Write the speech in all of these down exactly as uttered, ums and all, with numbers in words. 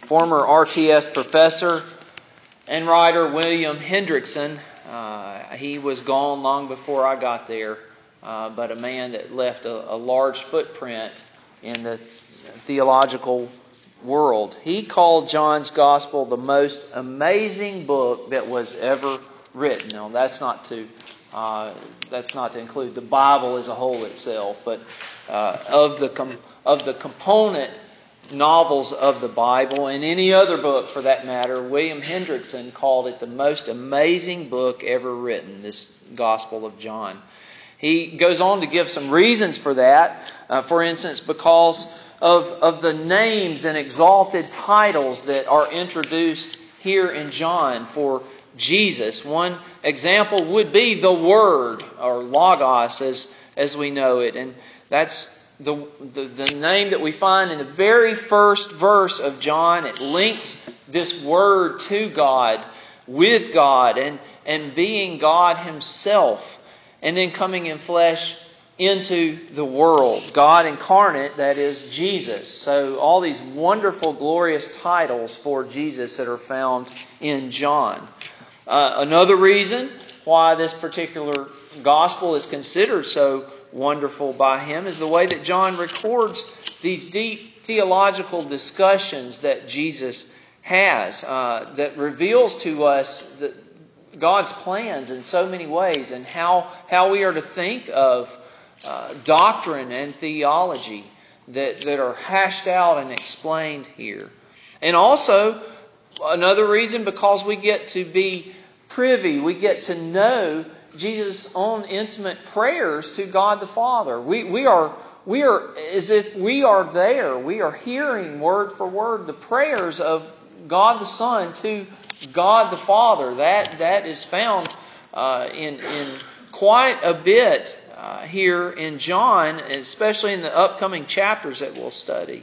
former R T S professor and writer William Hendrickson. Uh, he was gone long before I got there, uh, but a man that left a, a large footprint in the theological world. He called John's Gospel the most amazing book that was ever written. Now, that's not to uh, that's not to include the Bible as a whole itself, but uh, of the com- of the component novels of the Bible and any other book for that matter, William Hendrickson called it the most amazing book ever written, this Gospel of John. He goes on to give some reasons for that. Uh, for instance, because of, of the names and exalted titles that are introduced here in John for Jesus. One example would be the Word, or Logos as, as we know it. And that's The, the, the name that we find in the very first verse of John. It links this Word to God, with God, and, and being God Himself, and then coming in flesh into the world. God incarnate, that is Jesus. So all these wonderful, glorious titles for Jesus that are found in John. Uh, another reason why this particular gospel is considered so wonderful by him is the way that John records these deep theological discussions that Jesus has, uh, that reveals to us the, God's plans in so many ways, and how, how we are to think of uh, doctrine and theology that, that are hashed out and explained here. And also, another reason, because we get to be privy, we get to know Jesus' own intimate prayers to God the Father. We we are we are as if we are there. We are hearing word for word the prayers of God the Son to God the Father. That that is found uh, in in quite a bit uh, here in John, especially in the upcoming chapters that we'll study.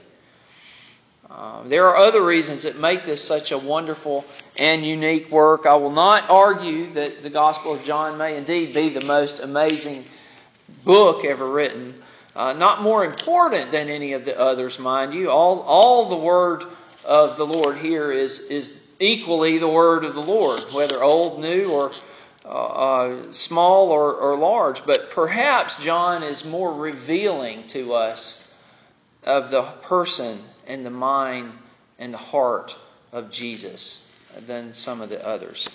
Uh, there are other reasons that make this such a wonderful and unique work. I will not argue that the Gospel of John may indeed be the most amazing book ever written. Uh, not more important than any of the others, mind you. All, all the word of the Lord here is, is equally the word of the Lord, whether old, new, or uh, uh, small or, or large. But perhaps John is more revealing to us of the person and the mind and the heart of Jesus than some of the others.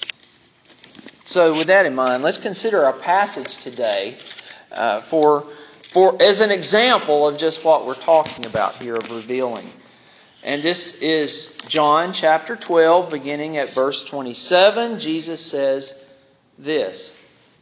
So with that in mind, let's consider our passage today uh, for, for as an example of just what we're talking about here of revealing. And this is John chapter twelve, beginning at verse twenty-seven. Jesus says this: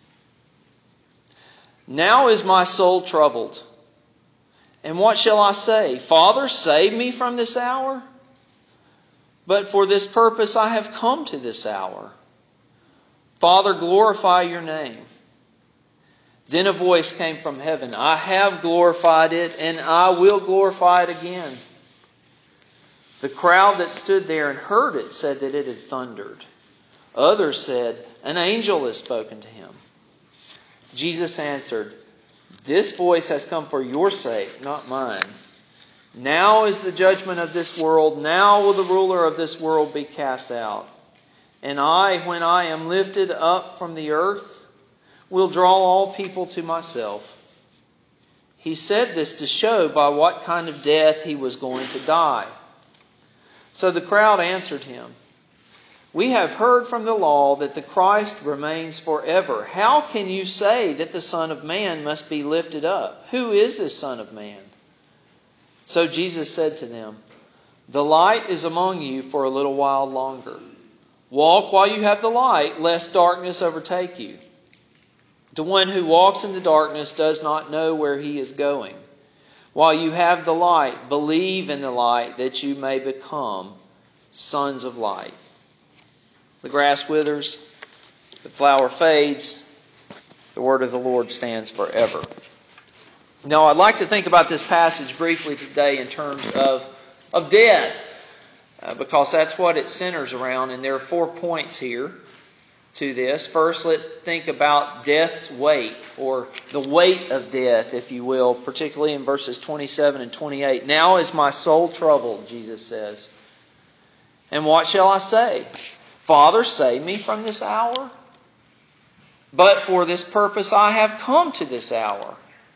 "Now is my soul troubled. And what shall I say? Father, save me from this hour? But for this purpose I have come to this hour. Father, glorify your name." Then a voice came from heaven: "I have glorified it, and I will glorify it again." The crowd that stood there and heard it said that it had thundered. Others said, "An angel has spoken to him." Jesus answered, "This voice has come for your sake, not mine. Now is the judgment of this world. Now will the ruler of this world be cast out. And I, when I am lifted up from the earth, will draw all people to myself." He said this to show by what kind of death he was going to die. So the crowd answered him, "We have heard from the law that the Christ remains forever. How can you say that the Son of Man must be lifted up? Who is this Son of Man?" So Jesus said to them, "The light is among you for a little while longer. Walk while you have the light, lest darkness overtake you. The one who walks in the darkness does not know where he is going. While you have the light, believe in the light, that you may become sons of light." The grass withers, the flower fades, the word of the Lord stands forever. Now, I'd like to think about this passage briefly today in terms of, of death, uh, because that's what it centers around, and there are four points here to this. First, let's think about death's weight, or the weight of death, if you will, particularly in verses twenty-seven and twenty-eight. "Now is my soul troubled," Jesus says. And what shall I say? Father, save me from this hour? But for this purpose I have come to this hour.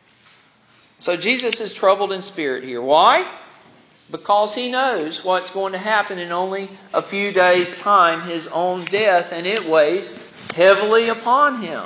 So Jesus is troubled in spirit here. Why? Because he knows what's going to happen in only a few days' time, his own death, and it weighs heavily upon him.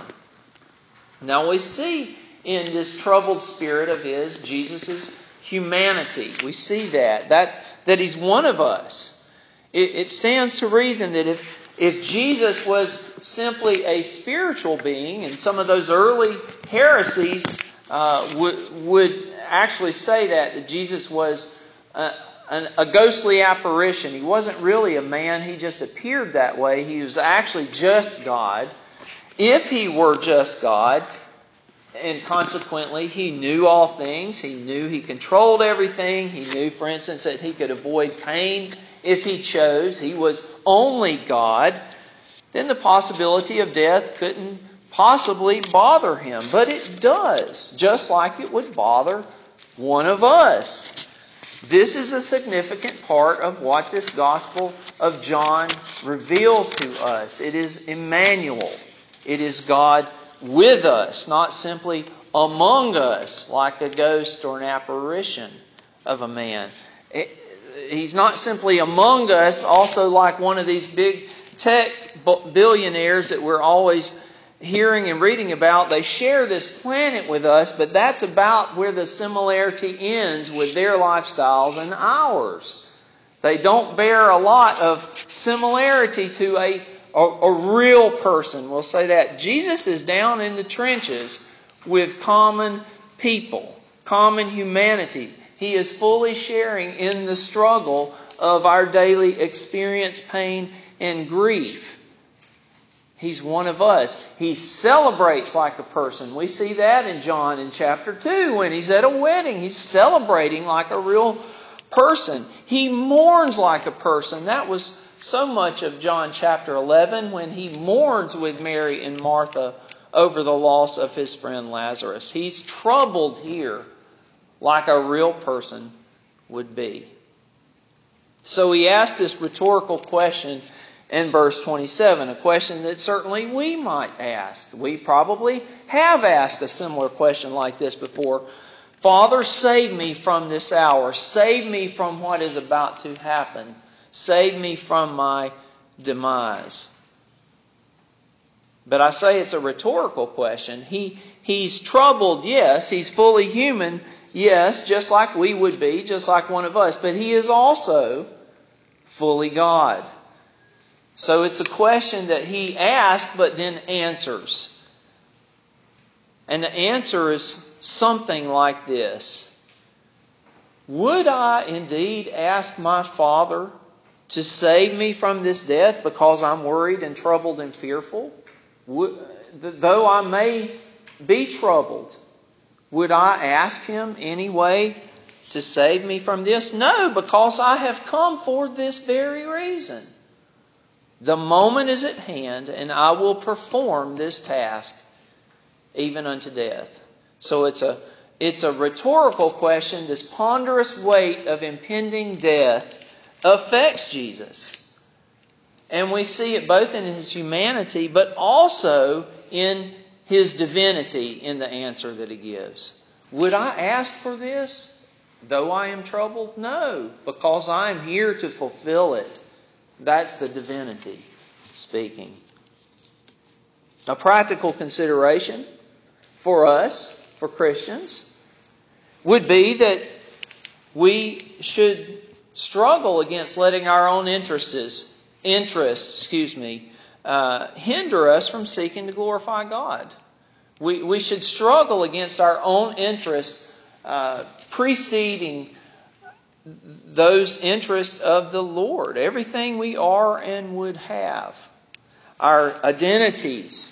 Now we see in this troubled spirit of his, Jesus' humanity. We see that. That, that he's one of us. It, it stands to reason that if, if Jesus was simply a spiritual being, and some of those early heresies uh, would, would actually say that, that Jesus was a, a, a ghostly apparition. He wasn't really a man. He just appeared that way. He was actually just God. If he were just God, and consequently he knew all things, he knew he controlled everything, he knew, for instance, that he could avoid pain if he chose, he was only God, then the possibility of death couldn't possibly bother him. But it does, just like it would bother one of us. This is a significant part of what this Gospel of John reveals to us. It is Emmanuel. It is God with us, not simply among us like a ghost or an apparition of a man. It, he's not simply among us also like one of these big tech billionaires that we're always hearing and reading about. They share this planet with us, but that's about where the similarity ends with their lifestyles and ours. They don't bear a lot of similarity to a A, a real person. We'll say that. Jesus is down in the trenches with common people, common humanity. He is fully sharing in the struggle of our daily experience, pain, and grief. He's one of us. He celebrates like a person. We see that in John in chapter two when he's at a wedding. He's celebrating like a real person. He mourns like a person. That was so much of John chapter eleven when he mourns with Mary and Martha over the loss of his friend Lazarus. He's troubled here like a real person would be. So he asked this rhetorical question in verse twenty-seven, a question that certainly we might ask. We probably have asked a similar question like this before. Father, save me from this hour. Save me from what is about to happen. Save me from my demise. But I say it's a rhetorical question. He, he's troubled, yes. He's fully human, yes, just like we would be, just like one of us. But he is also fully God. So it's a question that he asks but then answers. And the answer is something like this. Would I indeed ask my Father to save me from this death because I'm worried and troubled and fearful? Would, though I may be troubled, would I ask Him anyway to save me from this? No, because I have come for this very reason. The moment is at hand, and I will perform this task even unto death. So it's a it's a rhetorical question. This ponderous weight of impending death affects Jesus. And we see it both in His humanity, but also in His divinity in the answer that He gives. Would I ask for this, though I am troubled? No, because I am here to fulfill it. That's the divinity speaking. A practical consideration for us, for Christians, would be that we should struggle against letting our own interests, interests, excuse me, uh, hinder us from seeking to glorify God. We we should struggle against our own interests uh, preceding those interests of the Lord. Everything we are and would have. Our identities.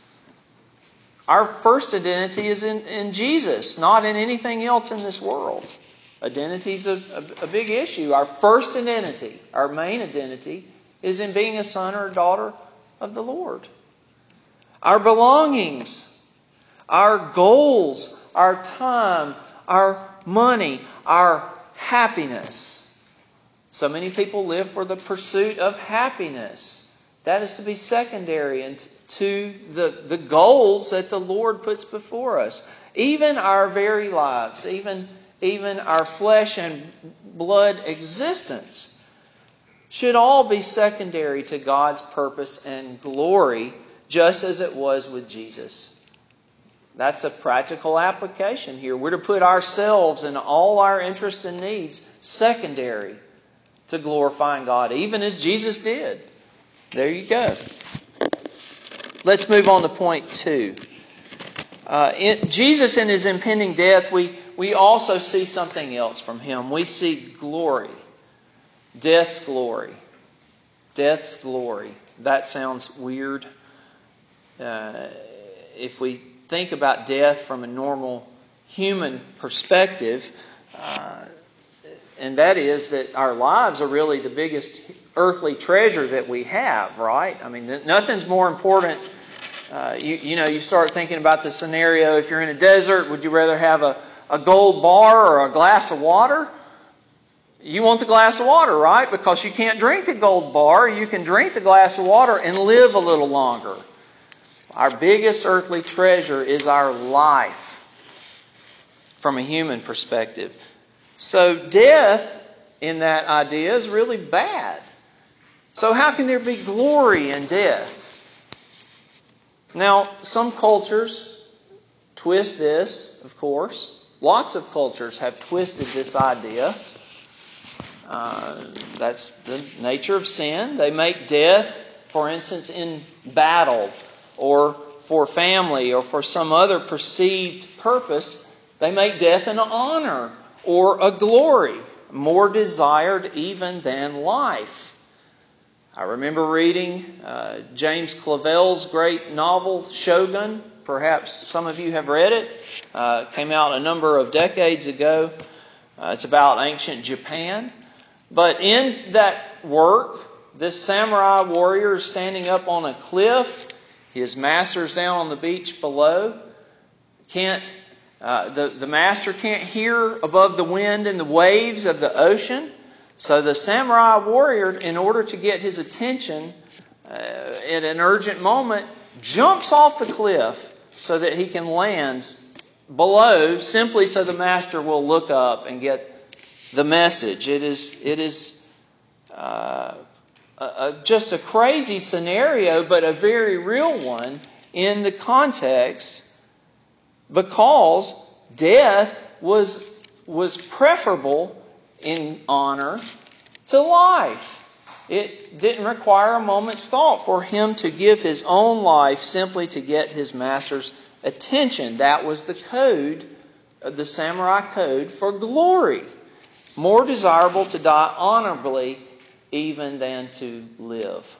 Our first identity is in, in Jesus, not in anything else in this world. Identity is a, a, a big issue. Our first identity, our main identity, is in being a son or a daughter of the Lord. Our belongings, our goals, our time, our money, our happiness. So many people live for the pursuit of happiness. That is to be secondary and to the, the goals that the Lord puts before us. Even our very lives, even, even our flesh and blood existence should all be secondary to God's purpose and glory, just as it was with Jesus. That's a practical application here. We're to put ourselves and all our interests and needs secondary to glorifying God, even as Jesus did. There you go. Let's move on to point two. Uh, in, Jesus in His impending death, we, we also see something else from Him. We see glory. Death's glory. Death's glory. That sounds weird. Uh, if we think about death from a normal human perspective, uh, and that is that our lives are really the biggest earthly treasure that we have, right? I mean, nothing's more important. Uh, you, you know, you start thinking about the scenario, if you're in a desert, would you rather have a, a gold bar or a glass of water? You want the glass of water, right? Because you can't drink the gold bar. You can drink the glass of water and live a little longer. Our biggest earthly treasure is our life from a human perspective. So death, in that idea, is really bad. So how can there be glory in death? Now, some cultures twist this, of course. Lots of cultures have twisted this idea. Uh, that's the nature of sin. They make death, for instance, in battle or for family or for some other perceived purpose, they make death an honor or a glory, more desired even than life. I remember reading uh, James Clavell's great novel, Shogun. Perhaps some of you have read it. Uh, it came out a number of decades ago. Uh, it's about ancient Japan. But in that work, this samurai warrior is standing up on a cliff. His master's down on the beach below. Can't uh, the, the master can't hear above the wind and the waves of the ocean. So the samurai warrior, in order to get his attention uh, at an urgent moment, jumps off the cliff so that he can land below, simply so the master will look up and get the message. It is it is uh, a, a, just a crazy scenario, but a very real one in the context, because death was was preferable in honor to life. It didn't require a moment's thought for him to give his own life simply to get his master's attention. That was the code, the samurai code for glory. More desirable to die honorably even than to live.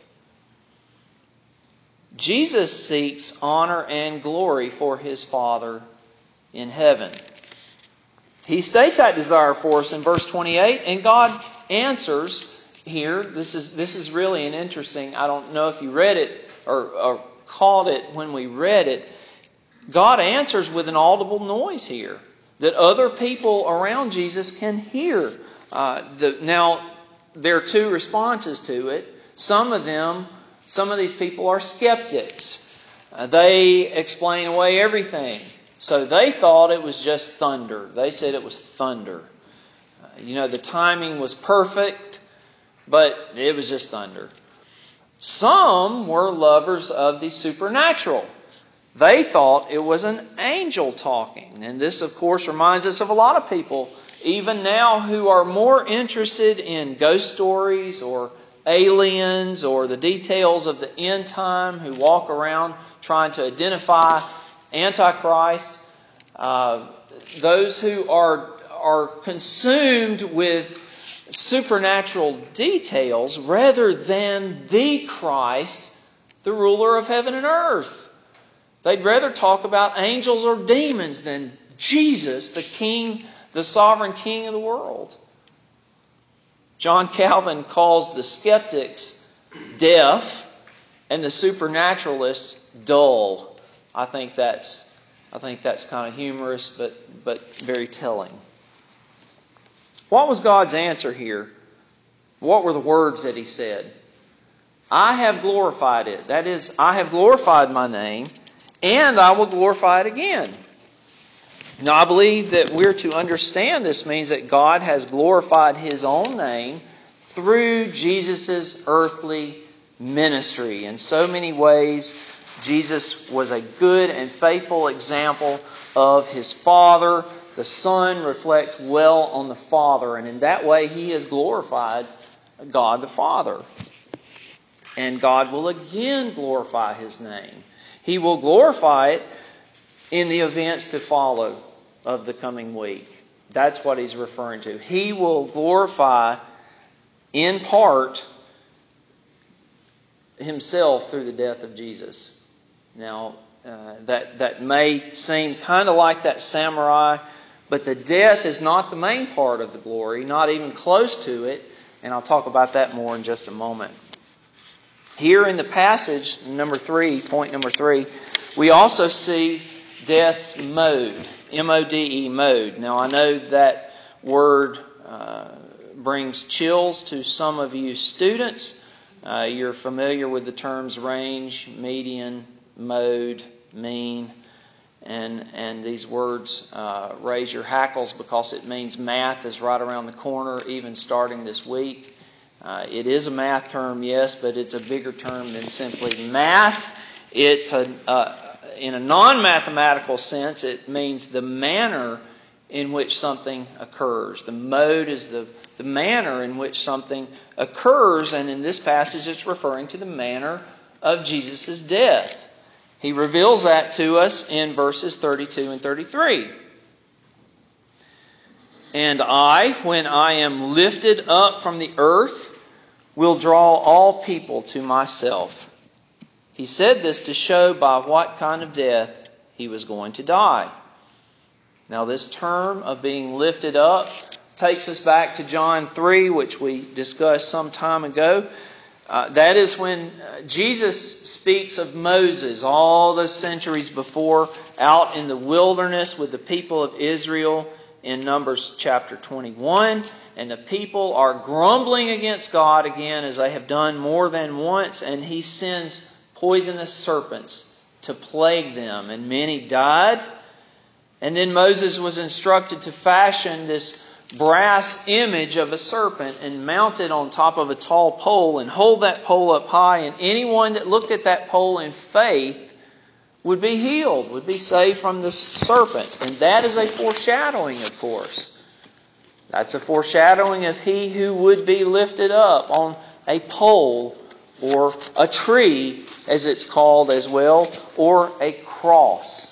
Jesus seeks honor and glory for His Father in heaven. He states that desire for us in verse twenty-eight, and God answers here. This is this is really an interesting, I don't know if you read it or, or caught it when we read it. God answers with an audible noise here that other people around Jesus can hear. Uh, the, now, there are two responses to it. Some of them, some of these people are skeptics. Uh, they explain away everything. So they thought it was just thunder. They said it was thunder. Uh, you know, the timing was perfect, but it was just thunder. Some were lovers of the supernatural. They thought it was an angel talking. And this, of course, reminds us of a lot of people, even now, who are more interested in ghost stories or aliens or the details of the end time, who walk around trying to identify Antichrist. Uh, those who are, are consumed with supernatural details rather than the Christ, the ruler of heaven and earth. They'd rather talk about angels or demons than Jesus, the King, the sovereign King of the world. John Calvin calls the skeptics deaf and the supernaturalists dull. I think that's I think that's kind of humorous, but but very telling. What was God's answer here? What were the words that he said? I have glorified it. That is, I have glorified my name, and I will glorify it again. Now, I believe that we're to understand this means that God has glorified His own name through Jesus' earthly ministry. In so many ways, Jesus was a good and faithful example of His Father. The Son reflects well on the Father, and in that way He has glorified God the Father. And God will again glorify His name. He will glorify it in the events to follow of the coming week. That's what He's referring to. He will glorify in part Himself through the death of Jesus. Now, uh, that, that may seem kind of like that samurai, but the death is not the main part of the glory, not even close to it, and I'll talk about that more in just a moment. Here in the passage, number three, point number three, we also see death's mode, M O D E, mode. Now, I know that word uh, brings chills to some of you students. Uh, you're familiar with the terms range, median, mode, mean, and and these words uh, raise your hackles because it means math is right around the corner, even starting this week. Uh, it is a math term, yes, but it's a bigger term than simply math. It's a uh, in a non-mathematical sense, it means the manner in which something occurs. The mode is the, the manner in which something occurs, and in this passage it's referring to the manner of Jesus' death. He reveals that to us in verses thirty-two and thirty-three. And I, when I am lifted up from the earth, will draw all people to myself. He said this to show by what kind of death He was going to die. Now, this term of being lifted up takes us back to John three, which we discussed some time ago. Uh, that is when Jesus speaks of Moses all those centuries before, out in the wilderness with the people of Israel in Numbers chapter twenty-one. And the people are grumbling against God again, as they have done more than once, and He sends poisonous serpents to plague them, and many died. And then Moses was instructed to fashion this brass image of a serpent and mount it on top of a tall pole and hold that pole up high, and anyone that looked at that pole in faith would be healed, would be saved from the serpent. And that is a foreshadowing, of course. That's a foreshadowing of He who would be lifted up on a pole or a tree, as it's called as well, or a cross.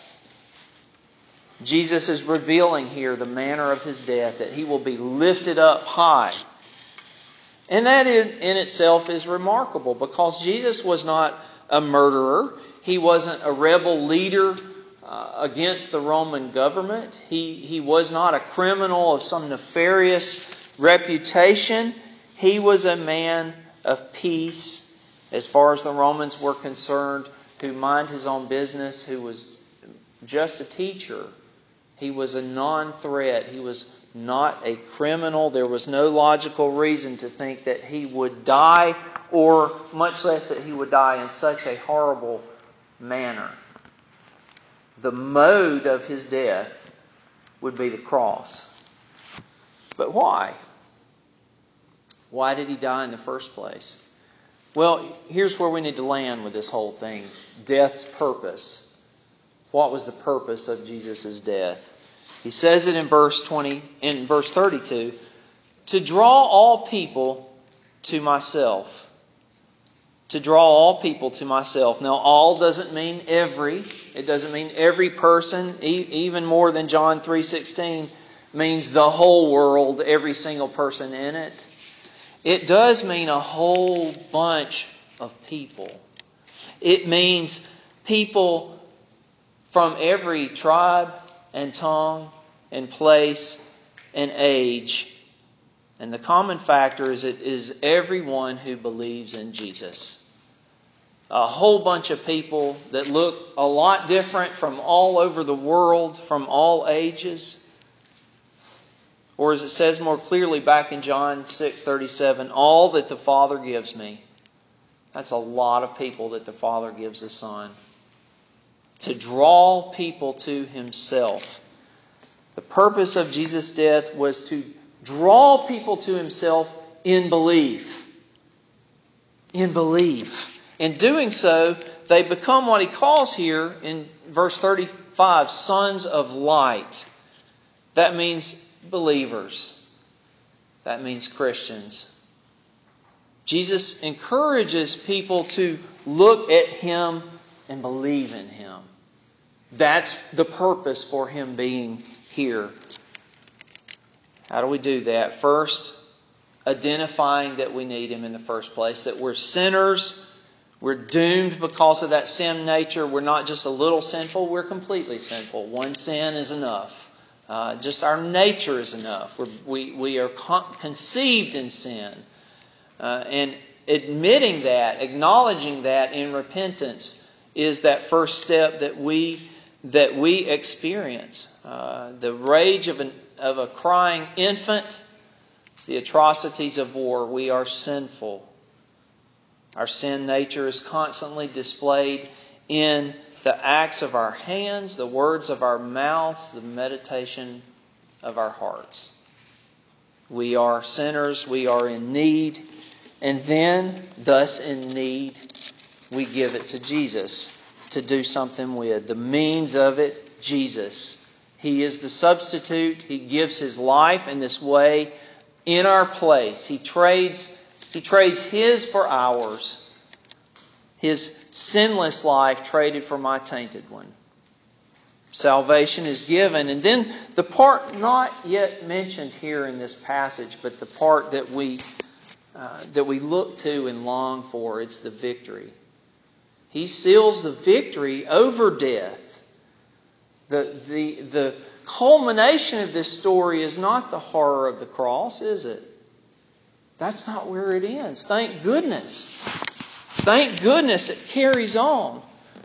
Jesus is revealing here the manner of His death, that He will be lifted up high. And that in, in itself is remarkable, because Jesus was not a murderer. He wasn't a rebel leader uh, against the Roman government. He, he was not a criminal of some nefarious reputation. He was a man of peace, as far as the Romans were concerned, who minded his own business, who was just a teacher. He was a non-threat. He was not a criminal. There was no logical reason to think that He would die, or much less that He would die in such a horrible manner. The mode of His death would be the cross. But why? Why did He die in the first place? Well, here's where we need to land with this whole thing. Death's purpose. What was the purpose of Jesus' death? He says it in verse twenty, in verse thirty-two, to draw all people to myself. To draw all people to myself. Now, all doesn't mean every. It doesn't mean every person. E- even more than John three sixteen means the whole world, every single person in it. It does mean a whole bunch of people. It means people from every tribe and tongue and place and age. And the common factor is it is everyone who believes in Jesus. A whole bunch of people that look a lot different from all over the world, from all ages. Or as it says more clearly back in John six thirty-seven, all that the Father gives me. That's a lot of people that the Father gives the Son. To draw people to Himself. The purpose of Jesus' death was to draw people to Himself in belief. In belief. In doing so, they become what He calls here in verse thirty-five, sons of light. That means believers. That means Christians. Jesus encourages people to look at Him and believe in Him. That's the purpose for Him being here. How do we do that? First, identifying that we need Him in the first place, that we're sinners. We're doomed because of that sin nature. We're not just a little sinful, we're completely sinful. One sin is enough. Uh, just our nature is enough. We're, we we are con- conceived in sin. Uh, and admitting that, acknowledging that in repentance is that first step that we that we experience. Uh, the rage of, an, of a crying infant, the atrocities of war. We are sinful. Our sin nature is constantly displayed in the acts of our hands, the words of our mouths, the meditation of our hearts. We are sinners, we are in need, and then, thus in need, we give it to Jesus to do something with. The means of it, Jesus. He is the substitute. He gives His life in this way in our place. He trades, he trades His for ours. His sinless life traded for my tainted one. Salvation is given. And then the part not yet mentioned here in this passage, but the part that we uh, that we look to and long for, it's the victory. He seals the victory over death. The, the, the culmination of this story is not the horror of the cross, is it? That's not where it ends. Thank goodness. Thank goodness it carries on.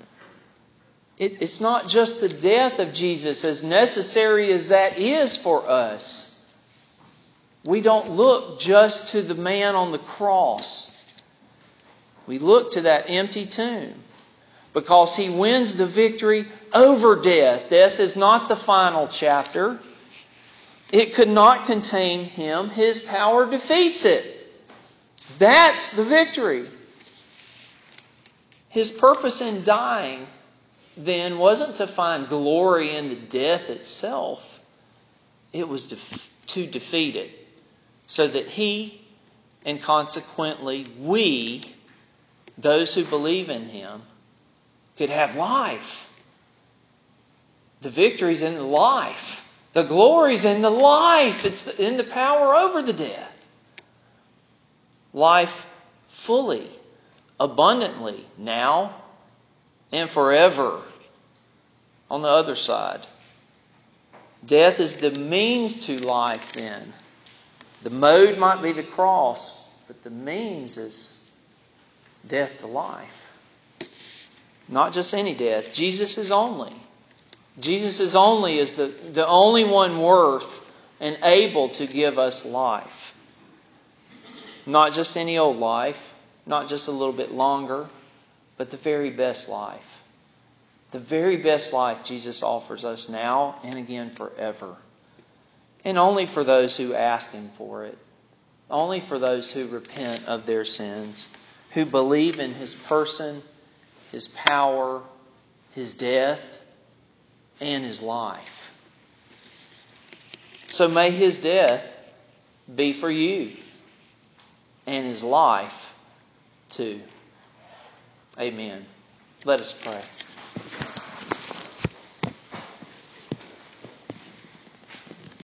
It, it's not just the death of Jesus, as necessary as that is for us. We don't look just to the man on the cross. We look to that empty tomb because He wins the victory over death. Death is not the final chapter. It could not contain Him. His power defeats it. That's the victory. His purpose in dying then wasn't to find glory in the death itself. It was to defeat it so that He, and consequently we, those who believe in Him, could have life. The victory's in the life. The glory's in the life. It's in the power over the death. Life fully, abundantly, now and forever on the other side. Death is the means to life then. The mode might be the cross, but the means is death to life. Not just any death. Jesus is only. Jesus is only is the, the only one worth and able to give us life. Not just any old life, not just a little bit longer, but the very best life. The very best life Jesus offers us now and again forever. And only for those who ask Him for it. Only for those who repent of their sins, who believe in His person, His power, His death, and His life. So may His death be for you, and His life too. Amen. Let us pray.